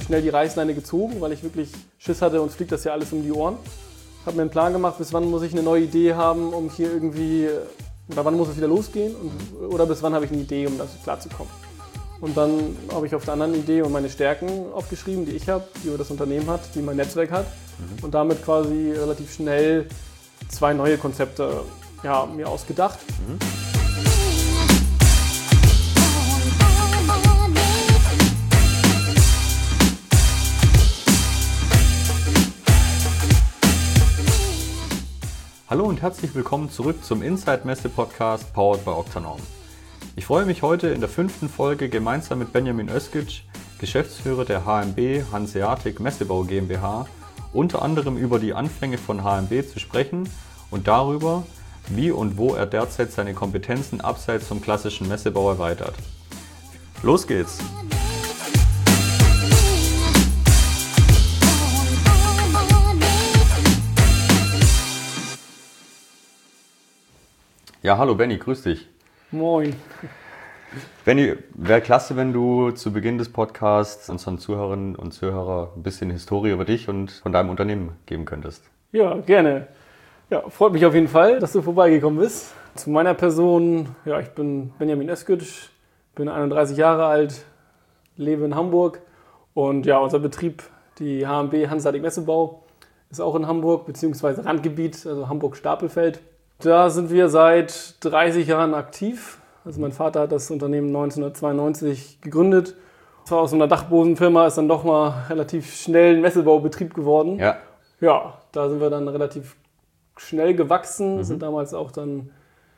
schnell die Reißleine gezogen, weil ich wirklich Schiss hatte, uns fliegt das ja alles um die Ohren. Habe mir einen Plan gemacht, bis wann muss ich eine neue Idee haben, um hier irgendwie, oder wann muss es wieder losgehen oder bis wann habe ich eine Idee, um das klarzukommen. Und dann habe ich auf der anderen Idee und meine Stärken aufgeschrieben, die ich habe, die das Unternehmen hat, die mein Netzwerk hat und damit quasi relativ schnell 2 neue Konzepte mir ausgedacht. Hallo und herzlich willkommen zurück zum Inside Messe Podcast powered by Octanorm. Ich freue mich heute in der 5. Folge gemeinsam mit Benjamin Özgic, Geschäftsführer der HMB Hanseatic Messebau GmbH, unter anderem über die Anfänge von HMB zu sprechen und darüber, wie und wo er derzeit seine Kompetenzen abseits vom klassischen Messebau erweitert. Los geht's! Ja, hallo Benny, grüß dich. Moin. Benny, wäre klasse, wenn du zu Beginn des Podcasts unseren Zuhörerinnen und Zuhörern ein bisschen Historie über dich und von deinem Unternehmen geben könntest. Ja, gerne. Ja, freut mich auf jeden Fall, dass du vorbeigekommen bist. Zu meiner Person, ich bin Benjamin Özgic, bin 31 Jahre alt, lebe in Hamburg und unser Betrieb, die HMB Hanseatic Messebau, ist auch in Hamburg, beziehungsweise Randgebiet, also Hamburg-Stapelfeld. Da sind wir seit 30 Jahren aktiv. Also mein Vater hat das Unternehmen 1992 gegründet. Zwar aus einer Dachbodenfirma, ist dann doch mal relativ schnell ein Messebaubetrieb geworden. Ja, da sind wir dann relativ schnell gewachsen, sind damals auch dann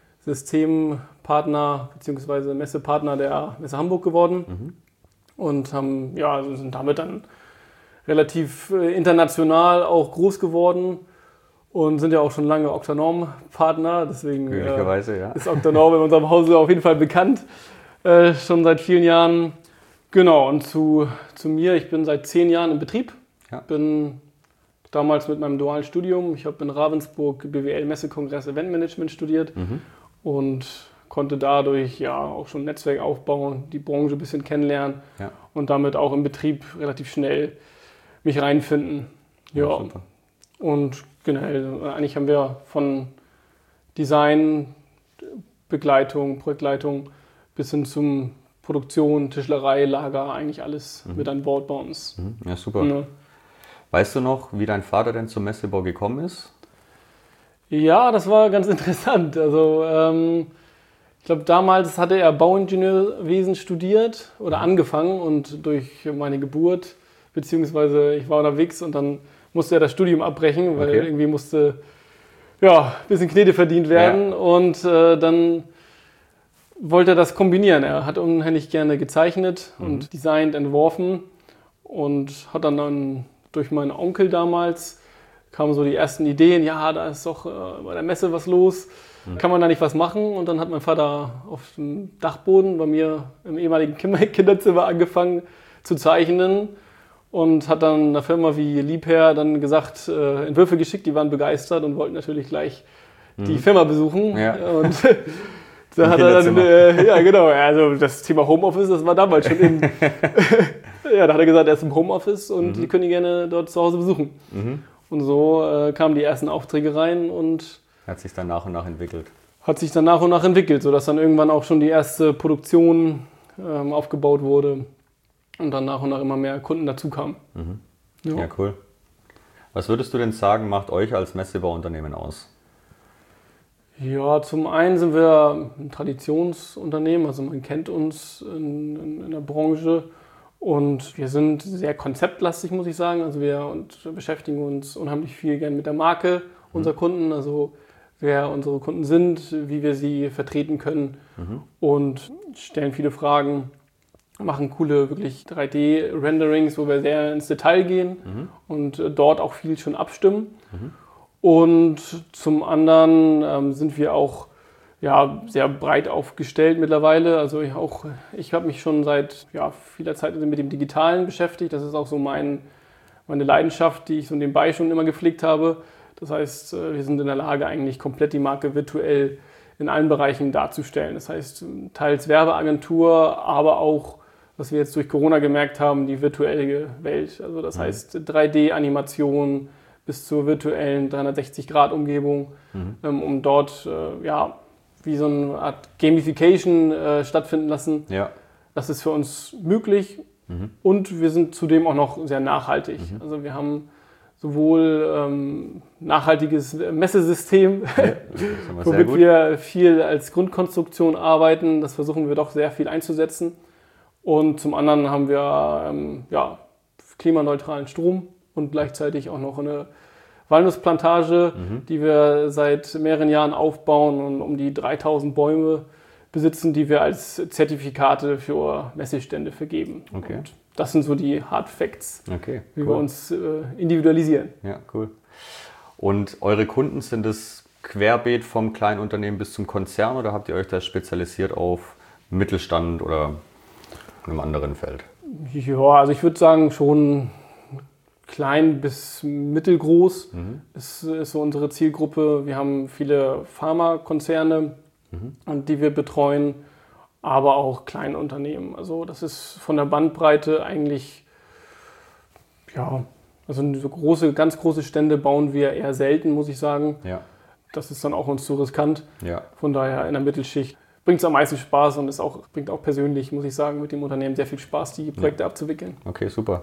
Systempartner bzw. Messepartner der Messe Hamburg geworden und sind damit dann relativ international auch groß geworden. Und sind ja auch schon lange Octanorm-Partner, deswegen ist Octanorm in unserem Hause auf jeden Fall bekannt, schon seit vielen Jahren. Genau, und zu mir, ich bin seit 10 Jahren im Betrieb, bin damals mit meinem dualen Studium, ich habe in Ravensburg BWL Messekongress Eventmanagement studiert und konnte dadurch auch schon ein Netzwerk aufbauen, die Branche ein bisschen kennenlernen und damit auch im Betrieb relativ schnell mich reinfinden. Ja, super. Und genau, eigentlich haben wir von Design, Begleitung, Projektleitung bis hin zum Produktion, Tischlerei, Lager, eigentlich alles mit an Bord bei uns. Ja, super. Ja. Weißt du noch, wie dein Vater denn zum Messebau gekommen ist? Ja, das war ganz interessant. Also ich glaube, damals hatte er Bauingenieurwesen studiert oder angefangen und durch meine Geburt, beziehungsweise ich war unterwegs und dann musste er das Studium abbrechen, weil irgendwie musste ein bisschen Knete verdient werden und dann wollte er das kombinieren. Er hat unheimlich gerne gezeichnet und designt, entworfen und hat dann durch meinen Onkel damals kamen so die ersten Ideen, da ist doch bei der Messe was los, kann man da nicht was machen? Und dann hat mein Vater auf dem Dachboden bei mir im ehemaligen Kinderzimmer angefangen zu zeichnen. Und hat dann einer Firma wie Liebherr dann gesagt, Entwürfe geschickt, die waren begeistert und wollten natürlich gleich die Firma besuchen. Ja. Und da hat er dann, also das Thema Homeoffice, das war damals schon da hat er gesagt, er ist im Homeoffice und die können ihn gerne dort zu Hause besuchen. Und so kamen die ersten Aufträge rein und hat sich dann nach und nach entwickelt. Sodass dann irgendwann auch schon die erste Produktion aufgebaut wurde. Und dann nach und nach immer mehr Kunden dazu kamen. Ja, cool. Was würdest du denn sagen, macht euch als Messebauunternehmen aus? Ja, zum einen sind wir ein Traditionsunternehmen, also man kennt uns in der Branche und wir sind sehr konzeptlastig, muss ich sagen. Also wir beschäftigen uns unheimlich viel gern mit der Marke unserer Kunden, also wer unsere Kunden sind, wie wir sie vertreten können und stellen viele Fragen. Machen coole, wirklich 3D-Renderings, wo wir sehr ins Detail gehen und dort auch viel schon abstimmen. Und zum anderen sind wir auch sehr breit aufgestellt mittlerweile. Also ich habe mich schon seit vieler Zeit mit dem Digitalen beschäftigt. Das ist auch so meine Leidenschaft, die ich so nebenbei schon immer gepflegt habe. Das heißt, wir sind in der Lage, eigentlich komplett die Marke virtuell in allen Bereichen darzustellen. Das heißt, teils Werbeagentur, aber auch was wir jetzt durch Corona gemerkt haben, die virtuelle Welt. Also das heißt 3D-Animation bis zur virtuellen 360-Grad-Umgebung, um dort wie so eine Art Gamification stattfinden lassen. Ja. Das ist für uns möglich und wir sind zudem auch noch sehr nachhaltig. Also wir haben sowohl nachhaltiges Messesystem, womit wir viel als Grundkonstruktion arbeiten. Das versuchen wir doch sehr viel einzusetzen. Und zum anderen haben wir klimaneutralen Strom und gleichzeitig auch noch eine Walnussplantage, die wir seit mehreren Jahren aufbauen und um die 3000 Bäume besitzen, die wir als Zertifikate für Messestände vergeben. Okay. Und das sind so die Hard Facts, wie wir uns individualisieren. Ja, cool. Und eure Kunden, sind es querbeet vom kleinen Unternehmen bis zum Konzern oder habt ihr euch da spezialisiert auf Mittelstand oder einem anderen Feld? Ja, also ich würde sagen schon klein bis mittelgroß ist so unsere Zielgruppe. Wir haben viele Pharmakonzerne, die wir betreuen, aber auch kleine Unternehmen. Also das ist von der Bandbreite eigentlich, also so ganz große Stände bauen wir eher selten, muss ich sagen. Ja. Das ist dann auch uns zu riskant. Ja. Von daher in der Mittelschicht bringt es am meisten Spaß und bringt auch persönlich, muss ich sagen, mit dem Unternehmen sehr viel Spaß, die Projekte abzuwickeln. Okay, super.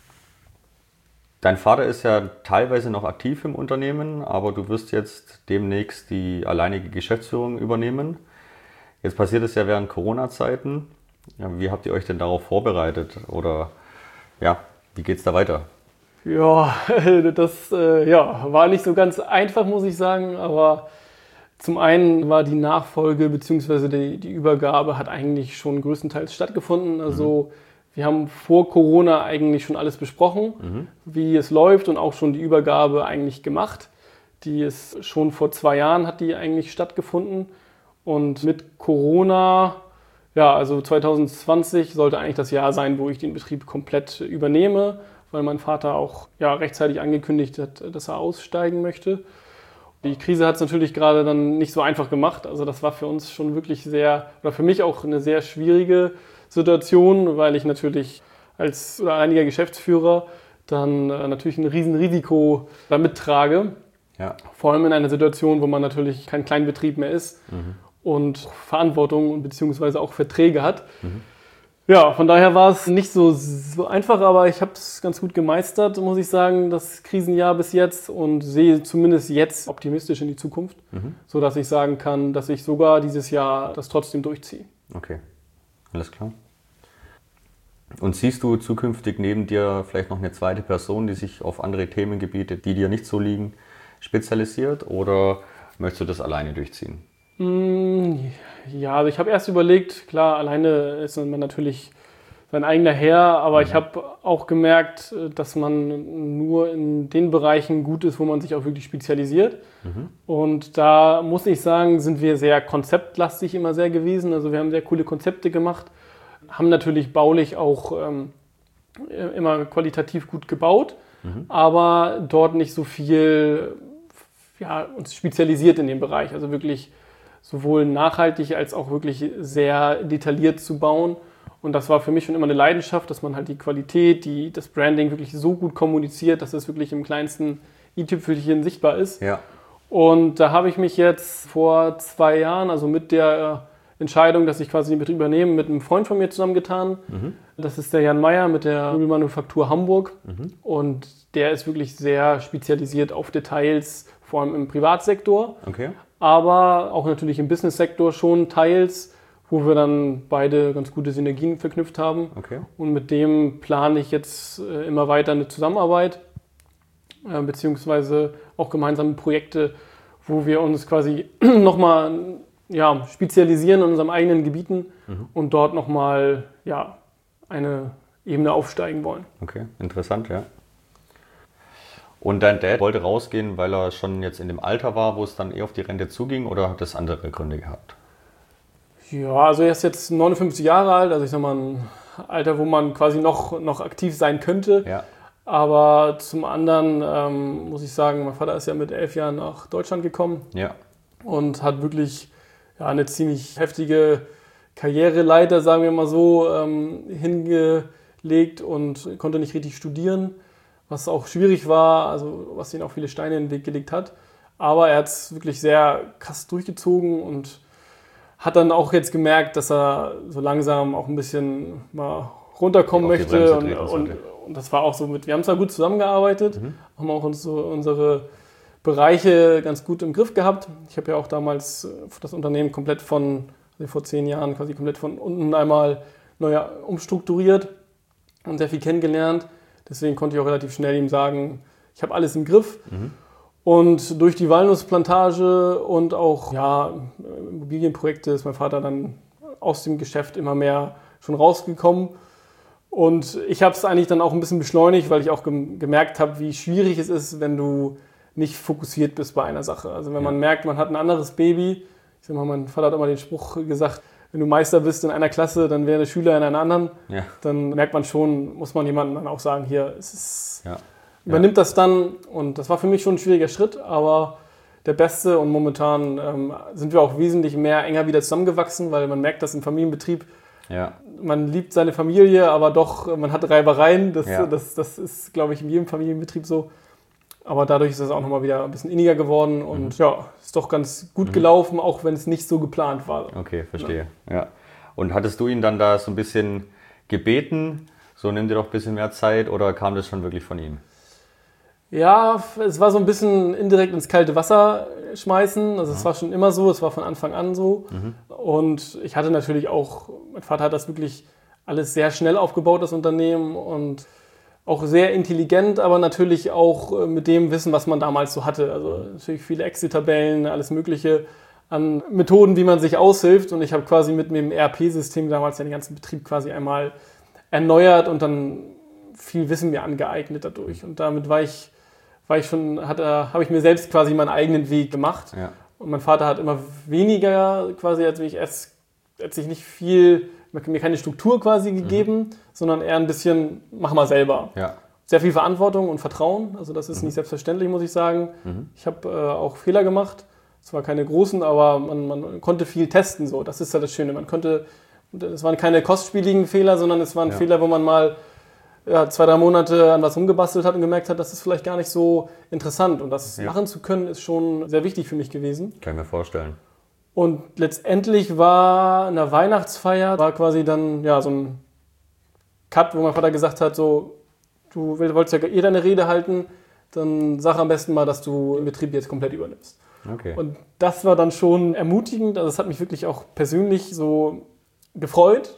Dein Vater ist ja teilweise noch aktiv im Unternehmen, aber du wirst jetzt demnächst die alleinige Geschäftsführung übernehmen. Jetzt passiert es ja während Corona-Zeiten. Ja, wie habt ihr euch denn darauf vorbereitet? Oder wie geht es da weiter? Ja, das war nicht so ganz einfach, muss ich sagen. Aber zum einen war die Nachfolge bzw. die Übergabe hat eigentlich schon größtenteils stattgefunden. Also wir haben vor Corona eigentlich schon alles besprochen, wie es läuft und auch schon die Übergabe eigentlich gemacht. Die ist schon vor 2 Jahren hat die eigentlich stattgefunden. Und mit Corona, also 2020 sollte eigentlich das Jahr sein, wo ich den Betrieb komplett übernehme, weil mein Vater auch rechtzeitig angekündigt hat, dass er aussteigen möchte. Die Krise hat es natürlich gerade dann nicht so einfach gemacht. Also das war für uns schon wirklich für mich auch eine sehr schwierige Situation, weil ich natürlich als alleiniger Geschäftsführer dann natürlich ein Riesenrisiko damit trage. Ja. Vor allem in einer Situation, wo man natürlich kein Kleinbetrieb mehr ist und Verantwortung bzw. auch Verträge hat. Ja, von daher war es nicht so einfach, aber ich habe es ganz gut gemeistert, muss ich sagen, das Krisenjahr bis jetzt und sehe zumindest jetzt optimistisch in die Zukunft, sodass ich sagen kann, dass ich sogar dieses Jahr das trotzdem durchziehe. Okay, alles klar. Und siehst du zukünftig neben dir vielleicht noch eine zweite Person, die sich auf andere Themengebiete, die dir nicht so liegen, spezialisiert oder möchtest du das alleine durchziehen? Ja, also ich habe erst überlegt, klar, alleine ist man natürlich sein eigener Herr, aber ich habe auch gemerkt, dass man nur in den Bereichen gut ist, wo man sich auch wirklich spezialisiert. Und da muss ich sagen, sind wir sehr konzeptlastig immer sehr gewesen. Also wir haben sehr coole Konzepte gemacht, haben natürlich baulich auch immer qualitativ gut gebaut, aber dort nicht so viel uns spezialisiert in dem Bereich. Also wirklich sowohl nachhaltig als auch wirklich sehr detailliert zu bauen. Und das war für mich schon immer eine Leidenschaft, dass man halt die Qualität, das Branding wirklich so gut kommuniziert, dass es wirklich im kleinsten i-Tüpfelchen sichtbar ist. Ja. Und da habe ich mich jetzt vor 2 Jahren, also mit der Entscheidung, dass ich quasi den Betrieb übernehme, mit einem Freund von mir zusammengetan. Das ist der Jan Meyer mit der Möbelmanufaktur Hamburg. Und der ist wirklich sehr spezialisiert auf Details, vor allem im Privatsektor. Okay. Aber auch natürlich im Businesssektor schon teils, wo wir dann beide ganz gute Synergien verknüpft haben. Okay. Und mit dem plane ich jetzt immer weiter eine Zusammenarbeit, beziehungsweise auch gemeinsame Projekte, wo wir uns quasi nochmal spezialisieren in unseren eigenen Gebieten und dort nochmal eine Ebene aufsteigen wollen. Okay, interessant, ja. Und dein Dad wollte rausgehen, weil er schon jetzt in dem Alter war, wo es dann eher auf die Rente zuging, oder hat das andere Gründe gehabt? Ja, also er ist jetzt 59 Jahre alt, also ich sag mal ein Alter, wo man quasi noch aktiv sein könnte. Ja. Aber zum anderen muss ich sagen, mein Vater ist ja mit 11 Jahren nach Deutschland gekommen Ja. und hat wirklich eine ziemlich heftige Karriereleiter, sagen wir mal so, hingelegt und konnte nicht richtig studieren, was auch schwierig war, also was ihn auch viele Steine in den Weg gelegt hat. Aber er hat es wirklich sehr krass durchgezogen und hat dann auch jetzt gemerkt, dass er so langsam auch ein bisschen mal runterkommen möchte. Und das war auch so wir haben zwar gut zusammengearbeitet, haben auch unsere Bereiche ganz gut im Griff gehabt. Ich habe ja auch damals das Unternehmen vor 10 Jahren quasi komplett von unten einmal neu umstrukturiert und sehr viel kennengelernt. Deswegen konnte ich auch relativ schnell ihm sagen, ich habe alles im Griff. Und durch die Walnussplantage und auch Immobilienprojekte ist mein Vater dann aus dem Geschäft immer mehr schon rausgekommen. Und ich habe es eigentlich dann auch ein bisschen beschleunigt, weil ich auch gemerkt habe, wie schwierig es ist, wenn du nicht fokussiert bist bei einer Sache. Also wenn man merkt, man hat ein anderes Baby. Ich sag mal, mein Vater hat immer den Spruch gesagt, wenn du Meister bist in einer Klasse, dann wäre der Schüler in einer anderen. Ja. Dann merkt man schon, muss man jemandem dann auch sagen, hier, übernimmt das dann. Und das war für mich schon ein schwieriger Schritt, aber der beste. Und momentan sind wir auch wesentlich enger wieder zusammengewachsen, weil man merkt, dass im Familienbetrieb man liebt seine Familie, aber doch, man hat Reibereien. Das ist, glaube ich, in jedem Familienbetrieb so. Aber dadurch ist es auch nochmal wieder ein bisschen inniger geworden und ist doch ganz gut gelaufen, auch wenn es nicht so geplant war. Okay, verstehe. Ja. Und hattest du ihn dann da so ein bisschen gebeten, so nimm dir doch ein bisschen mehr Zeit, oder kam das schon wirklich von ihm? Ja, es war so ein bisschen indirekt ins kalte Wasser schmeißen. Also es war schon immer so, es war von Anfang an so. Und ich hatte natürlich auch, mein Vater hat das wirklich alles sehr schnell aufgebaut, das Unternehmen, und auch sehr intelligent, aber natürlich auch mit dem Wissen, was man damals so hatte. Also natürlich viele Excel-Tabellen, alles Mögliche an Methoden, wie man sich aushilft. Und ich habe quasi mit dem ERP-System damals den ganzen Betrieb quasi einmal erneuert und dann viel Wissen mir angeeignet dadurch. Und damit habe ich mir selbst quasi meinen eigenen Weg gemacht. Ja. Und mein Vater hat immer weniger quasi, als ich sich nicht viel, mir keine Struktur quasi gegeben, sondern eher ein bisschen, mach mal selber. Ja. Sehr viel Verantwortung und Vertrauen, also das ist nicht selbstverständlich, muss ich sagen. Ich habe auch Fehler gemacht, zwar keine großen, aber man konnte viel testen, so. Das ist ja das Schöne. Es waren keine kostspieligen Fehler, sondern es waren Fehler, wo man mal 2-3 Monate an was rumgebastelt hat und gemerkt hat, das ist vielleicht gar nicht so interessant. Und das machen zu können, ist schon sehr wichtig für mich gewesen. Kann ich mir vorstellen. Und letztendlich war in der Weihnachtsfeier quasi dann so ein Cut, wo mein Vater gesagt hat, so, du wolltest ja deine Rede halten, dann sag am besten mal, dass du den Betrieb jetzt komplett übernimmst. Okay. Und das war dann schon ermutigend. Also es hat mich wirklich auch persönlich so gefreut,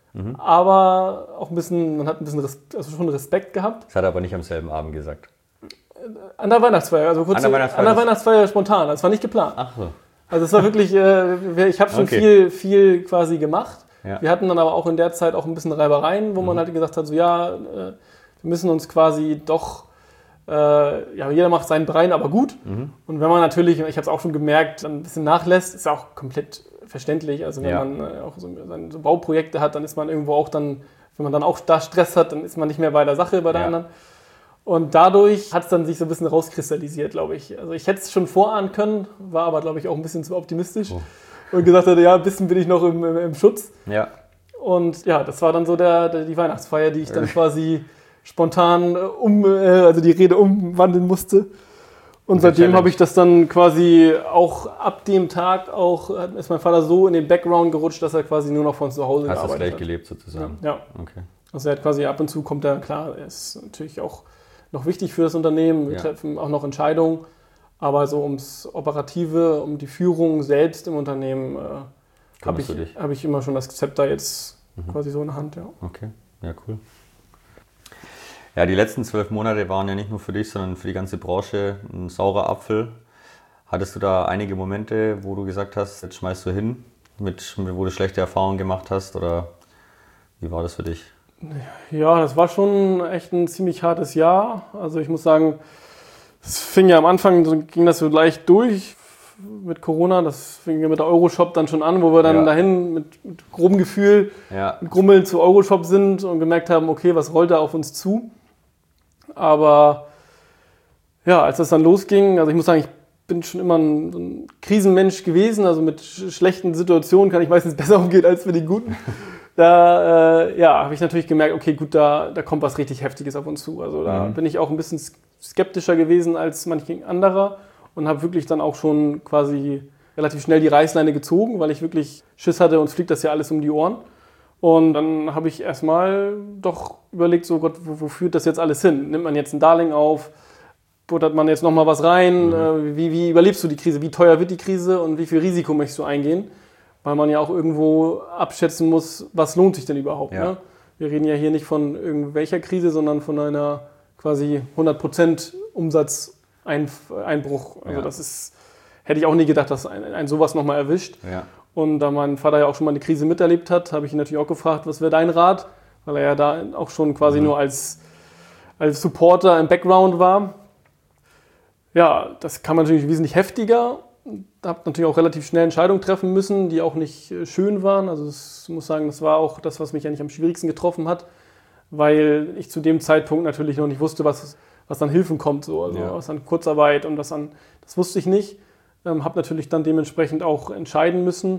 aber auch man hat ein bisschen schon Respekt gehabt. Das hat er aber nicht am selben Abend gesagt. An der Weihnachtsfeier, also kurz an der Weihnachtsfeier spontan. Das war nicht geplant. Ach so. Also es war wirklich, ich habe schon viel quasi gemacht. Ja. Wir hatten dann aber auch in der Zeit auch ein bisschen Reibereien, wo man halt gesagt hat, so wir müssen uns quasi doch, jeder macht seinen Bereich, aber gut. Und wenn man natürlich, ich habe es auch schon gemerkt, dann ein bisschen nachlässt, ist auch komplett verständlich. Also wenn man auch so Bauprojekte hat, dann ist man irgendwo auch dann, wenn man dann auch da Stress hat, dann ist man nicht mehr bei der Sache, bei der anderen. Und dadurch hat es dann sich so ein bisschen rauskristallisiert, glaube ich. Also ich hätte es schon vorahnen können, war aber, glaube ich, auch ein bisschen zu optimistisch und gesagt hatte, ein bisschen bin ich noch im Schutz. Ja. Und das war dann so die Weihnachtsfeier, die ich dann quasi spontan die Rede umwandeln musste. Und seitdem habe ich das dann quasi auch ab dem Tag ist mein Vater so in den Background gerutscht, dass er quasi nur noch von zu Hause gearbeitet hat. Hast du es gleich gelebt sozusagen? Ja. Okay. Also er hat quasi ab und zu er ist natürlich auch noch wichtig für das Unternehmen. Wir treffen auch noch Entscheidungen, aber so ums Operative, um die Führung selbst im Unternehmen habe ich immer schon das Zepter jetzt quasi so in der Hand. Ja. Okay, ja, cool. Ja, die letzten 12 Monate waren ja nicht nur für dich, sondern für die ganze Branche ein saurer Apfel. Hattest du da einige Momente, wo du gesagt hast, jetzt schmeißt du hin, wo du schlechte Erfahrungen gemacht hast, oder wie war das für dich? Ja, das war schon echt ein ziemlich hartes Jahr. Also ich muss sagen, es fing ja am Anfang, ging das so leicht durch mit Corona. Das fing ja mit der Euroshop dann schon an, wo wir dann dahin mit grobem Gefühl, mit Grummeln zu Euroshop sind und gemerkt haben, okay, was rollt da auf uns zu? Aber als das dann losging, also ich muss sagen, ich bin schon immer ein Krisenmensch gewesen, also mit schlechten Situationen kann ich meistens besser umgehen als mit den guten. Da habe ich natürlich gemerkt, okay, gut, da kommt was richtig Heftiges auf uns zu. Also da bin ich auch ein bisschen skeptischer gewesen als manch anderer und habe wirklich dann auch schon quasi relativ schnell die Reißleine gezogen, weil ich wirklich Schiss hatte, uns fliegt das ja alles um die Ohren. Und dann habe ich erstmal doch überlegt, so Gott, wo führt das jetzt alles hin? Nimmt man jetzt ein Darlehen auf? Buttert man jetzt nochmal was rein? Wie überlebst du die Krise? Wie teuer wird die Krise und wie viel Risiko möchtest du eingehen? Weil man ja auch irgendwo abschätzen muss, was lohnt sich denn überhaupt. Ja. Ne? Wir reden ja hier nicht von irgendwelcher Krise, sondern von einer quasi 100% Umsatzeinbruch. Also das hätte ich auch nie gedacht, dass ein sowas nochmal erwischt. Ja. Und da mein Vater ja auch schon mal eine Krise miterlebt hat, habe ich ihn natürlich auch gefragt, was wäre dein Rat? Weil er ja da auch schon quasi nur als Supporter im Background war. Ja, das kam natürlich wesentlich heftiger. Ich habe natürlich auch relativ schnell Entscheidungen treffen müssen, die auch nicht schön waren. Also ich muss sagen, das war auch das, was mich eigentlich am schwierigsten getroffen hat, weil ich zu dem Zeitpunkt natürlich noch nicht wusste, was an Hilfen kommt. So. Also was an Kurzarbeit und das wusste ich nicht. Habe natürlich dann dementsprechend auch entscheiden müssen.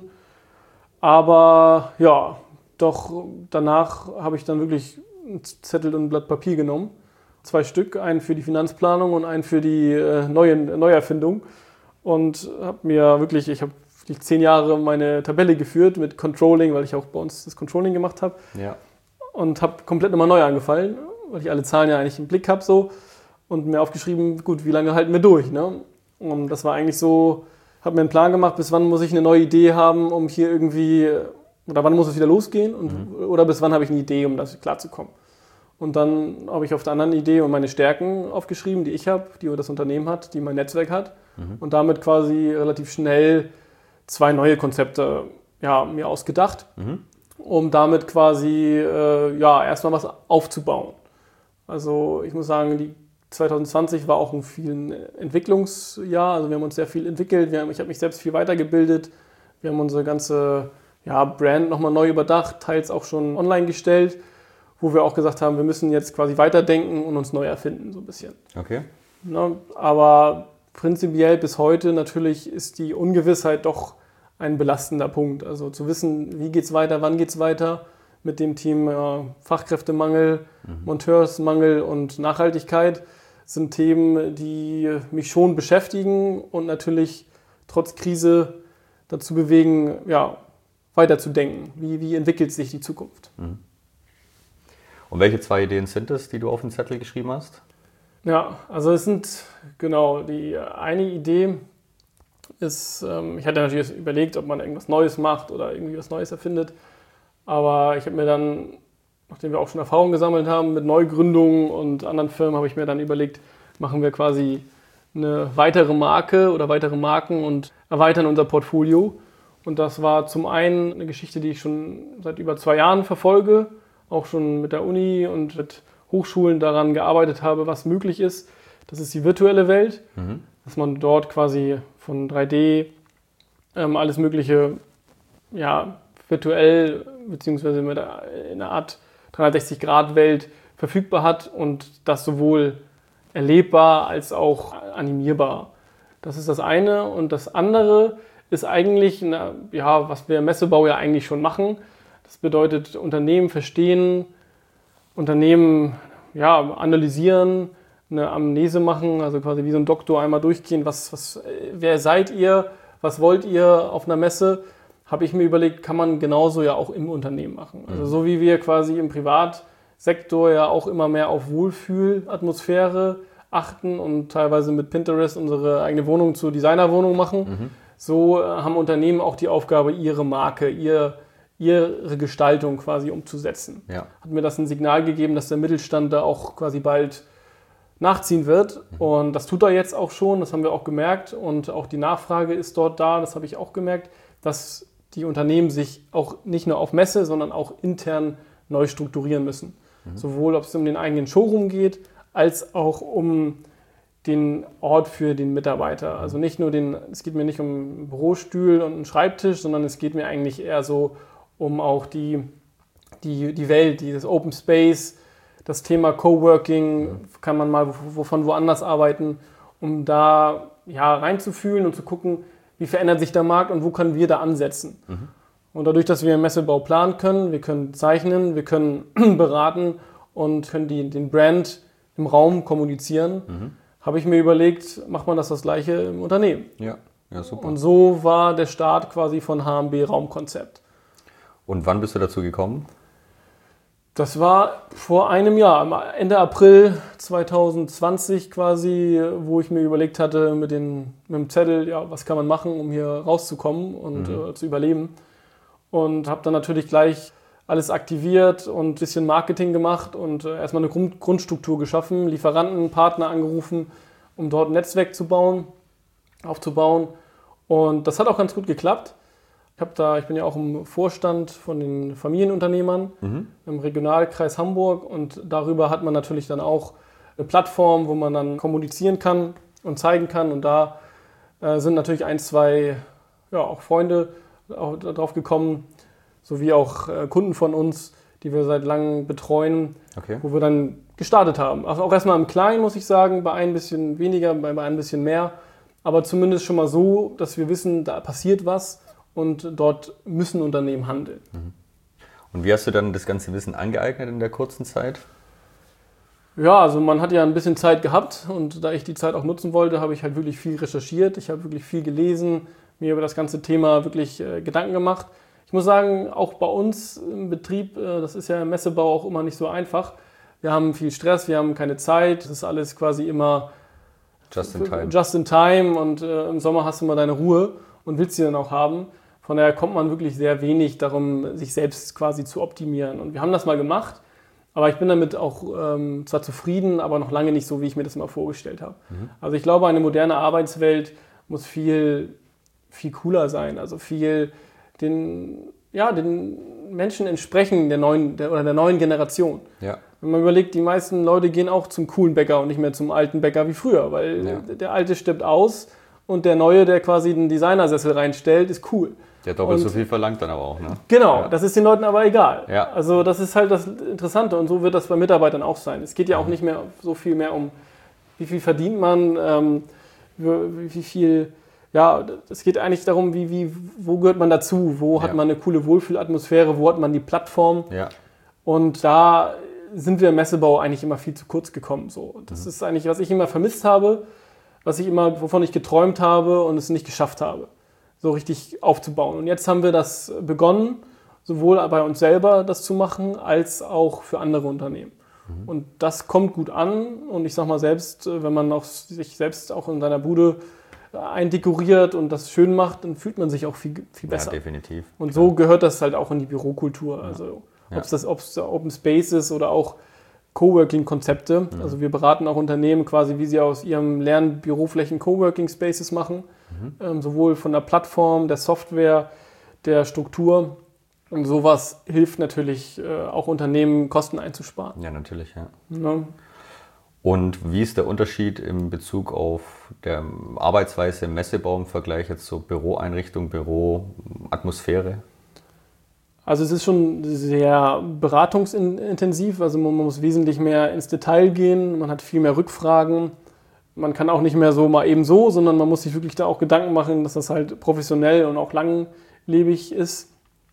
Aber ja, doch danach habe ich dann wirklich einen Zettel und ein Blatt Papier genommen. 2 Stück, einen für die Finanzplanung und einen für die Neuerfindung. Und habe mir wirklich, ich habe 10 Jahre meine Tabelle geführt mit Controlling, weil ich auch bei uns das Controlling gemacht habe. Ja. Und habe komplett nochmal neu angefallen, weil ich alle Zahlen ja eigentlich im Blick habe so. Und mir aufgeschrieben, gut, wie lange halten wir durch, ne? Und das war eigentlich so, habe mir einen Plan gemacht, bis wann muss ich eine neue Idee haben, um hier irgendwie, oder wann muss es wieder losgehen oder bis wann habe ich eine Idee, um das klarzukommen. Und dann habe ich auf der anderen Idee und meine Stärken aufgeschrieben, die ich habe, die das Unternehmen hat, die mein Netzwerk hat und damit quasi relativ schnell 2 neue Konzepte mir ausgedacht, um damit quasi erstmal was aufzubauen. Also ich muss sagen, 2020 war auch ein vielen Entwicklungsjahr, also wir haben uns sehr viel entwickelt, ich habe mich selbst viel weitergebildet, wir haben unsere ganze Brand nochmal neu überdacht, teils auch schon online gestellt, wo wir auch gesagt haben, wir müssen jetzt quasi weiterdenken und uns neu erfinden, so ein bisschen. Okay. Aber prinzipiell bis heute natürlich ist die Ungewissheit doch ein belastender Punkt. Also zu wissen, wie geht's weiter, wann geht's weiter mit dem Team Fachkräftemangel, Monteursmangel und Nachhaltigkeit sind Themen, die mich schon beschäftigen und natürlich trotz Krise dazu bewegen, weiterzudenken. Wie entwickelt sich die Zukunft? Und welche 2 Ideen sind es, die du auf den Zettel geschrieben hast? Ja, also es sind die eine Idee ist, ich hatte natürlich überlegt, ob man irgendwas Neues macht oder irgendwie was Neues erfindet, aber ich habe mir dann, nachdem wir auch schon Erfahrung gesammelt haben mit Neugründungen und anderen Firmen, habe ich mir dann überlegt, machen wir quasi eine weitere Marke oder weitere Marken und erweitern unser Portfolio. Und das war zum einen eine Geschichte, die ich schon seit über 2 Jahren verfolge, auch schon mit der Uni und mit Hochschulen daran gearbeitet habe, was möglich ist. Das ist die virtuelle Welt, dass man dort quasi von 3D alles Mögliche virtuell bzw. in einer Art 360-Grad-Welt verfügbar hat und das sowohl erlebbar als auch animierbar. Das ist das eine. Und das andere ist eigentlich, was wir im Messebau ja eigentlich schon machen. Das bedeutet, Unternehmen verstehen, Unternehmen analysieren, eine Amnese machen, also quasi wie so ein Doktor einmal durchgehen, wer seid ihr, was wollt ihr auf einer Messe, habe ich mir überlegt, kann man genauso ja auch im Unternehmen machen. Also so wie wir quasi im Privatsektor ja auch immer mehr auf Wohlfühlatmosphäre achten und teilweise mit Pinterest unsere eigene Wohnung zur Designerwohnung machen, so haben Unternehmen auch die Aufgabe, ihre Marke, ihre Gestaltung quasi umzusetzen. Ja. Hat mir das ein Signal gegeben, dass der Mittelstand da auch quasi bald nachziehen wird. Und das tut er jetzt auch schon, das haben wir auch gemerkt. Und auch die Nachfrage ist dort da, das habe ich auch gemerkt, dass die Unternehmen sich auch nicht nur auf Messe, sondern auch intern neu strukturieren müssen. Sowohl, ob es um den eigenen Showroom geht, als auch um den Ort für den Mitarbeiter. Also nicht nur es geht mir nicht um einen Bürostuhl und einen Schreibtisch, sondern es geht mir eigentlich eher so um auch die Welt, das Open Space, das Thema Coworking, kann man mal von woanders arbeiten, um da reinzufühlen und zu gucken, wie verändert sich der Markt und wo können wir da ansetzen. Und dadurch, dass wir im Messebau planen können, wir können zeichnen, wir können beraten und können den Brand im Raum kommunizieren, habe ich mir überlegt, macht man das Gleiche im Unternehmen. Ja, super. Und so war der Start quasi von HMB Raumkonzept. Und wann bist du dazu gekommen? Das war vor einem Jahr, Ende April 2020 quasi, wo ich mir überlegt hatte mit dem Zettel, was kann man machen, um hier rauszukommen und zu überleben. Und habe dann natürlich gleich alles aktiviert und ein bisschen Marketing gemacht und erstmal eine Grundstruktur geschaffen, Lieferanten, Partner angerufen, um dort ein Netzwerk aufzubauen. Und das hat auch ganz gut geklappt. Ich bin ja auch im Vorstand von den Familienunternehmern im Regionalkreis Hamburg und darüber hat man natürlich dann auch eine Plattform, wo man dann kommunizieren kann und zeigen kann und da sind natürlich ein, zwei auch Freunde auch drauf gekommen, sowie auch Kunden von uns, die wir seit langem betreuen, wo wir dann gestartet haben. Also auch erstmal im Kleinen, muss ich sagen, bei ein bisschen weniger, bei ein bisschen mehr, aber zumindest schon mal so, dass wir wissen, da passiert was. Und dort müssen Unternehmen handeln. Und wie hast du dann das ganze Wissen angeeignet in der kurzen Zeit? Ja, also man hat ja ein bisschen Zeit gehabt und da ich die Zeit auch nutzen wollte, habe ich halt wirklich viel recherchiert. Ich habe wirklich viel gelesen, mir über das ganze Thema wirklich Gedanken gemacht. Ich muss sagen, auch bei uns im Betrieb, das ist ja im Messebau auch immer nicht so einfach. Wir haben viel Stress, wir haben keine Zeit. Das ist alles quasi immer just in time und im Sommer hast du mal deine Ruhe und willst sie dann auch haben. Von daher kommt man wirklich sehr wenig darum, sich selbst quasi zu optimieren. Und wir haben das mal gemacht, aber ich bin damit auch zwar zufrieden, aber noch lange nicht so, wie ich mir das immer vorgestellt habe. Also ich glaube, eine moderne Arbeitswelt muss viel, viel cooler sein, also viel den Menschen entsprechen, der neuen Generation. Ja. Wenn man überlegt, die meisten Leute gehen auch zum coolen Bäcker und nicht mehr zum alten Bäcker wie früher, weil der alte stirbt aus und der neue, der quasi den Designersessel reinstellt, ist cool. Der doppelt so viel verlangt dann aber auch, ne? Genau, das ist den Leuten aber egal. Ja. Also das ist halt das Interessante und so wird das bei Mitarbeitern auch sein. Es geht ja auch nicht mehr so viel mehr um, wie viel verdient man, wie viel, es geht eigentlich darum, wo gehört man dazu, wo hat man eine coole Wohlfühlatmosphäre, wo hat man die Plattform. Ja. Und da sind wir im Messebau eigentlich immer viel zu kurz gekommen. So. Das ist eigentlich, was ich immer vermisst habe, wovon ich geträumt habe und es nicht geschafft habe, so richtig aufzubauen. Und jetzt haben wir das begonnen, sowohl bei uns selber das zu machen, als auch für andere Unternehmen. Und das kommt gut an und ich sag mal selbst, wenn man auch sich selbst auch in seiner Bude eindekoriert und das schön macht, dann fühlt man sich auch viel, viel besser. Ja, definitiv. Und so gehört das halt auch in die Bürokultur. Also ob es Open Space ist oder auch Coworking-Konzepte. Also wir beraten auch Unternehmen quasi, wie sie aus ihrem leeren Büroflächen Coworking-Spaces machen. Sowohl von der Plattform, der Software, der Struktur. Und sowas hilft natürlich auch Unternehmen, Kosten einzusparen. Ja, natürlich, ja. Und wie ist der Unterschied in Bezug auf der Arbeitsweise im Messebau im Vergleich jetzt zur Büroeinrichtung, Büroatmosphäre? Also es ist schon sehr beratungsintensiv, also man muss wesentlich mehr ins Detail gehen, man hat viel mehr Rückfragen. Man kann auch nicht mehr so mal eben so, sondern man muss sich wirklich da auch Gedanken machen, dass das halt professionell und auch langlebig ist.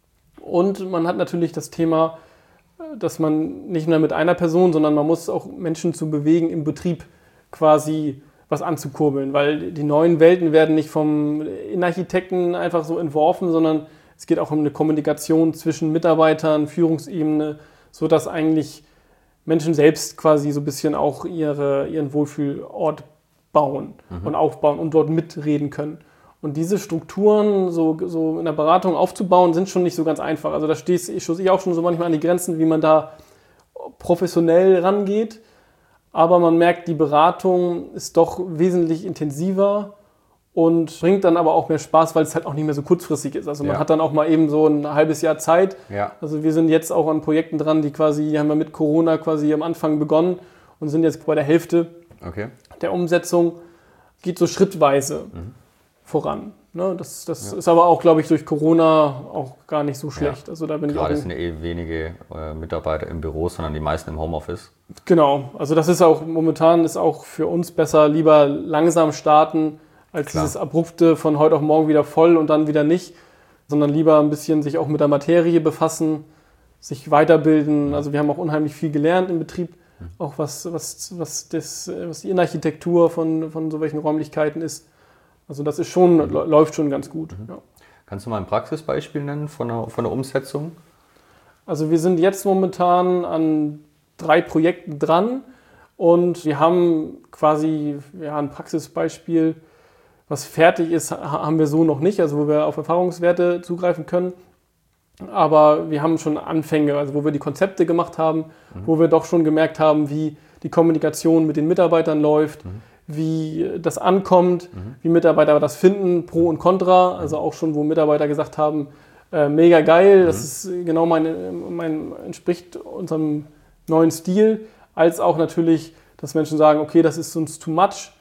Und man hat natürlich das Thema, dass man nicht nur mit einer Person, sondern man muss auch Menschen zu bewegen, im Betrieb quasi was anzukurbeln, weil die neuen Welten werden nicht vom Innenarchitekten einfach so entworfen, sondern es geht auch um eine Kommunikation zwischen Mitarbeitern, Führungsebene, sodass eigentlich Menschen selbst quasi so ein bisschen auch ihren Wohlfühlort bauen und aufbauen und dort mitreden können. Und diese Strukturen so in der Beratung aufzubauen, sind schon nicht so ganz einfach. Also da stoße ich auch schon so manchmal an die Grenzen, wie man da professionell rangeht. Aber man merkt, die Beratung ist doch wesentlich intensiver und bringt dann aber auch mehr Spaß, weil es halt auch nicht mehr so kurzfristig ist. Also man hat dann auch mal eben so ein halbes Jahr Zeit. Ja. Also wir sind jetzt auch an Projekten dran, die haben wir mit Corona quasi am Anfang begonnen und sind jetzt bei der Hälfte der Umsetzung. Geht so schrittweise voran. Ne? Das ist aber auch, glaube ich, durch Corona auch gar nicht so schlecht. Also da bin Gerade sind ja wenige Mitarbeiter im Büro, sondern die meisten im Homeoffice. Genau, also das ist auch momentan ist auch für uns besser, lieber langsam starten, als Klar. dieses abrupte von heute auf morgen wieder voll und dann wieder nicht, sondern lieber ein bisschen sich auch mit der Materie befassen, sich weiterbilden. Also wir haben auch unheimlich viel gelernt im Betrieb, auch was die Innenarchitektur von so welchen Räumlichkeiten ist. Also das ist schon, läuft schon ganz gut. Ja. Kannst du mal ein Praxisbeispiel nennen von der Umsetzung? Also wir sind jetzt momentan an 3 Projekten dran und wir haben quasi ein Praxisbeispiel, was fertig ist, haben wir so noch nicht, also wo wir auf Erfahrungswerte zugreifen können. Aber wir haben schon Anfänge, also wo wir die Konzepte gemacht haben, wo wir doch schon gemerkt haben, wie die Kommunikation mit den Mitarbeitern läuft, wie das ankommt, wie Mitarbeiter das finden, Pro und Contra. Also auch schon, wo Mitarbeiter gesagt haben, mega geil, das ist genau entspricht unserem neuen Stil, als auch natürlich, dass Menschen sagen, okay, das ist uns too much.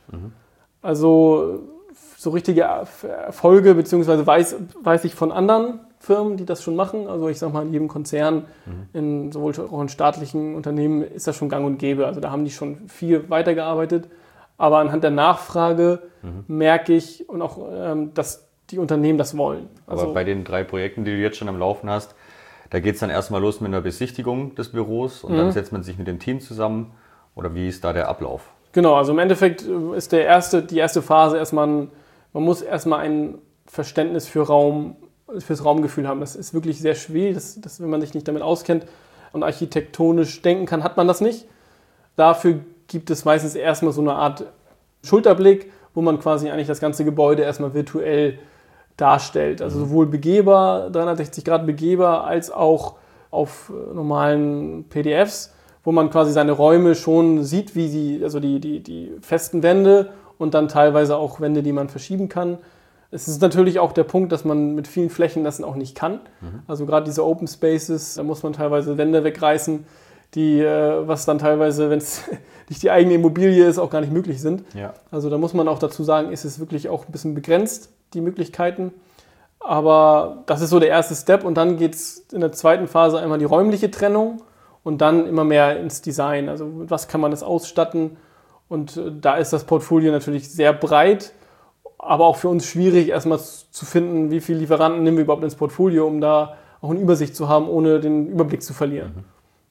Also so richtige Erfolge, beziehungsweise weiß ich von anderen Firmen, die das schon machen. Also ich sag mal, in jedem Konzern, sowohl auch in staatlichen Unternehmen ist das schon gang und gäbe. Also da haben die schon viel weitergearbeitet. Aber anhand der Nachfrage merke ich und auch, dass die Unternehmen das wollen. Also, Aber bei den 3 Projekten, die du jetzt schon am Laufen hast, da geht es dann erstmal los mit einer Besichtigung des Büros und dann setzt man sich mit dem Team zusammen. Oder wie ist da der Ablauf? Genau, also im Endeffekt ist die erste Phase erstmal, man muss erstmal ein Verständnis fürs Raumgefühl haben. Das ist wirklich sehr schwierig, wenn man sich nicht damit auskennt und architektonisch denken kann, hat man das nicht. Dafür gibt es meistens erstmal so eine Art Schulterblick, wo man quasi eigentlich das ganze Gebäude erstmal virtuell darstellt. Also sowohl begehbar, 360 Grad begehbar, als auch auf normalen PDFs, wo man quasi seine Räume schon sieht, wie sie, also die festen Wände und dann teilweise auch Wände, die man verschieben kann. Es ist natürlich auch der Punkt, dass man mit vielen Flächen das auch nicht kann. Also gerade diese Open Spaces, da muss man teilweise Wände wegreißen, was dann teilweise, wenn es nicht die eigene Immobilie ist, auch gar nicht möglich sind. Ja. Also da muss man auch dazu sagen, ist es wirklich auch ein bisschen begrenzt, die Möglichkeiten. Aber das ist so der erste Step und dann geht es in der zweiten Phase einmal die räumliche Trennung und dann immer mehr ins Design. Also mit was kann man das ausstatten? Und da ist das Portfolio natürlich sehr breit, aber auch für uns schwierig, erstmal zu finden, wie viele Lieferanten nehmen wir überhaupt ins Portfolio, um da auch eine Übersicht zu haben, ohne den Überblick zu verlieren.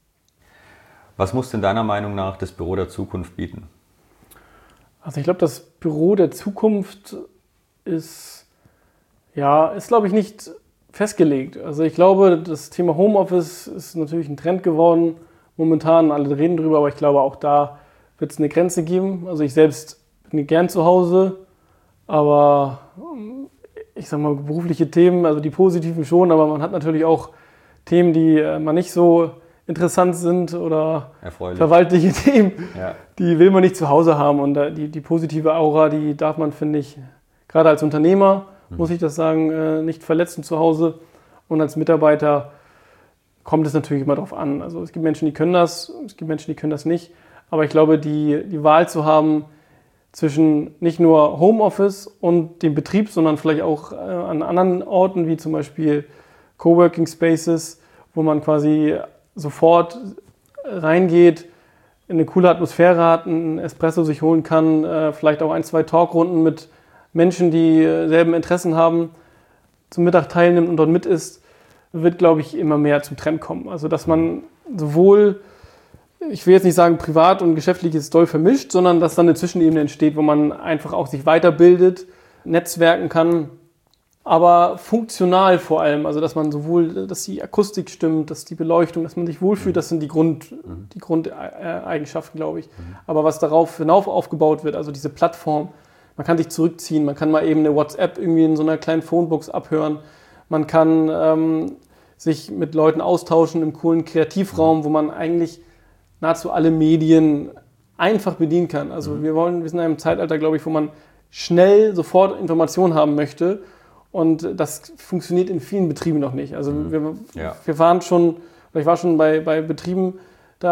Was muss denn deiner Meinung nach das Büro der Zukunft bieten? Also ich glaube, das Büro der Zukunft ist glaube ich, nicht festgelegt. Also ich glaube, das Thema Homeoffice ist natürlich ein Trend geworden momentan. Alle reden drüber, aber ich glaube, auch da wird es eine Grenze geben. Also ich selbst bin gern zu Hause, aber ich sag mal, berufliche Themen, also die positiven schon, aber man hat natürlich auch Themen, die man nicht so interessant sind oder verwaltliche Themen, die will man nicht zu Hause haben. Und die positive Aura, die darf man, finde ich, gerade als Unternehmer, muss ich das sagen, nicht verletzen zu Hause. Und als Mitarbeiter kommt es natürlich immer darauf an. Also es gibt Menschen, die können das, es gibt Menschen, die können das nicht. Aber ich glaube, die Wahl zu haben zwischen nicht nur Homeoffice und dem Betrieb, sondern vielleicht auch an anderen Orten, wie zum Beispiel Coworking Spaces, wo man quasi sofort reingeht, in eine coole Atmosphäre hat, einen Espresso sich holen kann, vielleicht auch 1, 2 Talkrunden mit Menschen, die selben Interessen haben, zum Mittag teilnimmt und dort mit isst, wird, glaube ich, immer mehr zum Trend kommen. Also, dass man sowohl, ich will jetzt nicht sagen, privat und geschäftliches doll vermischt, sondern dass dann eine Zwischenebene entsteht, wo man einfach auch sich weiterbildet, netzwerken kann, aber funktional vor allem. Also, dass man sowohl, dass die Akustik stimmt, dass die Beleuchtung, dass man sich wohlfühlt, das sind die Grundeigenschaften, glaube ich. Aber was darauf hinauf aufgebaut wird, also diese Plattform, man kann sich zurückziehen, man kann mal eben eine WhatsApp irgendwie in so einer kleinen Phonebox abhören, man kann sich mit Leuten austauschen im coolen Kreativraum, wo man eigentlich nahezu alle Medien einfach bedienen kann. Also wir sind in einem Zeitalter, glaube ich, wo man schnell sofort Informationen haben möchte und das funktioniert in vielen Betrieben noch nicht. Also ich war schon bei Betrieben,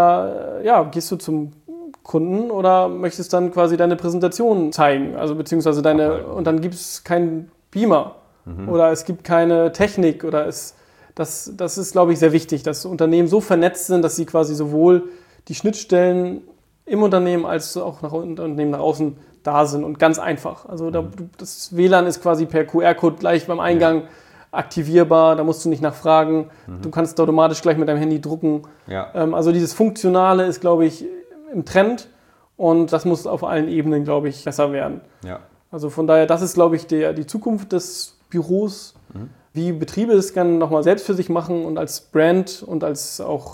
da gehst du zum Kunden oder möchtest dann quasi deine Präsentation zeigen, also beziehungsweise und dann gibt es keinen Beamer oder es gibt keine Technik oder das ist, glaube ich, sehr wichtig, dass Unternehmen so vernetzt sind, dass sie quasi sowohl die Schnittstellen im Unternehmen als auch nach Unternehmen nach außen da sind und ganz einfach. Also das WLAN ist quasi per QR-Code gleich beim Eingang aktivierbar, da musst du nicht nachfragen. Du kannst automatisch gleich mit deinem Handy drucken. Ja. Also dieses Funktionale ist, glaube ich, im Trend und das muss auf allen Ebenen, glaube ich, besser werden. Ja. Also von daher, das ist, glaube ich, die Zukunft des Büros, wie Betriebe es gerne nochmal selbst für sich machen und als Brand und als auch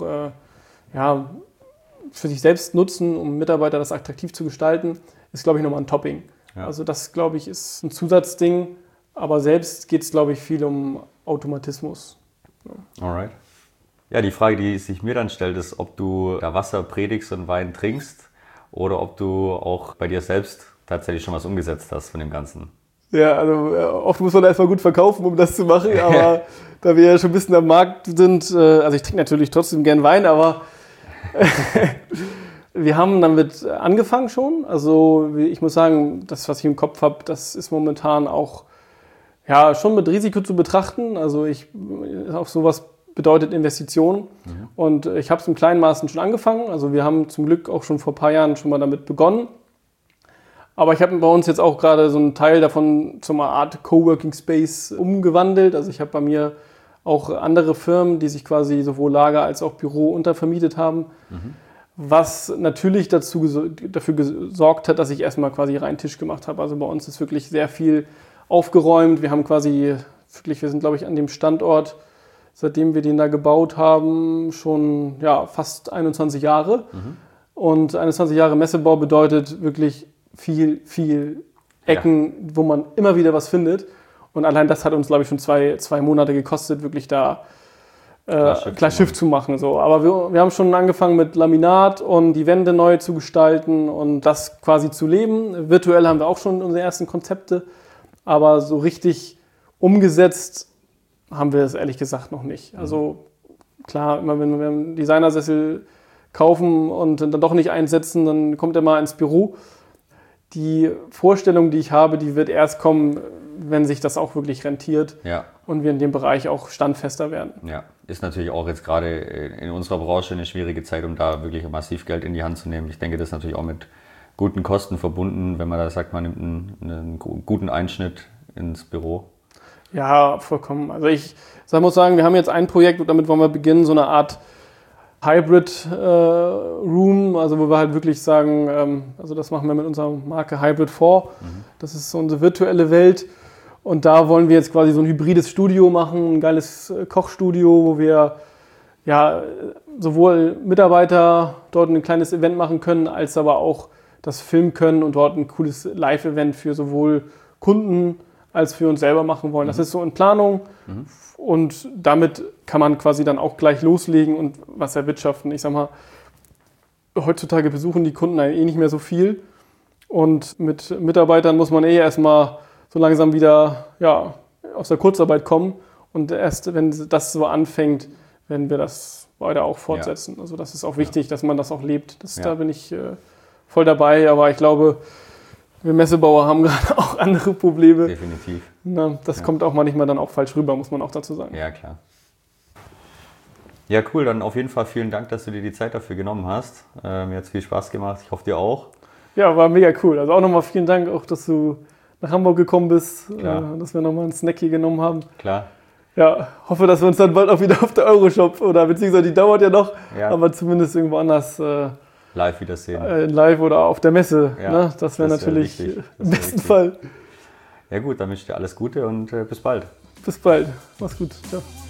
für sich selbst nutzen, um Mitarbeiter das attraktiv zu gestalten, ist, glaube ich, nochmal ein Topping. Ja. Also das, glaube ich, ist ein Zusatzding, aber selbst geht es, glaube ich, viel um Automatismus. Ja. Alright. Ja, die Frage, die sich mir dann stellt, ist, ob du da Wasser predigst und Wein trinkst oder ob du auch bei dir selbst tatsächlich schon was umgesetzt hast von dem Ganzen. Ja, also oft muss man erstmal gut verkaufen, um das zu machen, aber da wir ja schon ein bisschen am Markt sind, also ich trinke natürlich trotzdem gern Wein, aber wir haben damit angefangen schon. Also ich muss sagen, das, was ich im Kopf habe, das ist momentan auch schon mit Risiko zu betrachten. Also auch sowas bedeutet Investitionen. Und ich habe es in kleinen Maßen schon angefangen. Also wir haben zum Glück auch schon vor ein paar Jahren schon mal damit begonnen. Aber ich habe bei uns jetzt auch gerade so einen Teil davon zu einer Art Coworking Space umgewandelt. Also ich habe bei mir auch andere Firmen, die sich quasi sowohl Lager als auch Büro untervermietet haben. Was natürlich dafür gesorgt hat, dass ich erstmal quasi reinen Tisch gemacht habe. Also bei uns ist wirklich sehr viel aufgeräumt. Wir haben wir sind, glaube ich, an dem Standort, seitdem wir den da gebaut haben, schon fast 21 Jahre. Und 21 Jahre Messebau bedeutet wirklich viel Ecken, wo man immer wieder was findet. Und allein das hat uns, glaube ich, schon zwei Monate gekostet, wirklich da klar Schiff zu machen. So. Aber wir haben schon angefangen mit Laminat und die Wände neu zu gestalten und das quasi zu leben. Virtuell haben wir auch schon unsere ersten Konzepte, aber so richtig umgesetzt haben wir es ehrlich gesagt noch nicht. Also klar, immer wenn wir einen Designersessel kaufen und dann doch nicht einsetzen, dann kommt er mal ins Büro. Die Vorstellung, die ich habe, die wird erst kommen, wenn sich das auch wirklich rentiert und wir in dem Bereich auch standfester werden. Ja, ist natürlich auch jetzt gerade in unserer Branche eine schwierige Zeit, um da wirklich massiv Geld in die Hand zu nehmen. Ich denke, das ist natürlich auch mit guten Kosten verbunden, wenn man da sagt, man nimmt einen guten Einschnitt ins Büro. Ja, vollkommen. Also ich muss sagen, wir haben jetzt ein Projekt und damit wollen wir beginnen, so eine Art Hybrid Room, also wo wir halt wirklich sagen, also das machen wir mit unserer Marke Hybrid 4. Das ist so unsere virtuelle Welt und da wollen wir jetzt quasi so ein hybrides Studio machen, ein geiles Kochstudio, wo wir sowohl Mitarbeiter dort ein kleines Event machen können, als aber auch das filmen können und dort ein cooles Live-Event für sowohl Kunden als für uns selber machen wollen. Das ist so in Planung und damit kann man quasi dann auch gleich loslegen und was erwirtschaften. Ich sag mal, heutzutage besuchen die Kunden nicht mehr so viel und mit Mitarbeitern muss man erstmal so langsam wieder aus der Kurzarbeit kommen und erst wenn das so anfängt, werden wir das weiter auch fortsetzen. Also das ist auch wichtig, dass man das auch lebt. Da bin ich voll dabei, aber ich glaube, wir Messebauer haben gerade auch andere Probleme. Definitiv. Das kommt auch manchmal dann auch falsch rüber, muss man auch dazu sagen. Ja, klar. Ja, cool. Dann auf jeden Fall vielen Dank, dass du dir die Zeit dafür genommen hast. Mir hat es viel Spaß gemacht. Ich hoffe, dir auch. Ja, war mega cool. Also auch nochmal vielen Dank, auch, dass du nach Hamburg gekommen bist, dass wir nochmal einen Snack hier genommen haben. Klar. Ja, hoffe, dass wir uns dann bald auch wieder auf der Euroshop oder beziehungsweise die dauert ja noch, aber zumindest irgendwo anders live wiedersehen. Live oder auf der Messe. Das wäre natürlich im besten Fall. Ja gut, dann wünsche ich dir alles Gute und bis bald. Bis bald. Mach's gut. Ciao.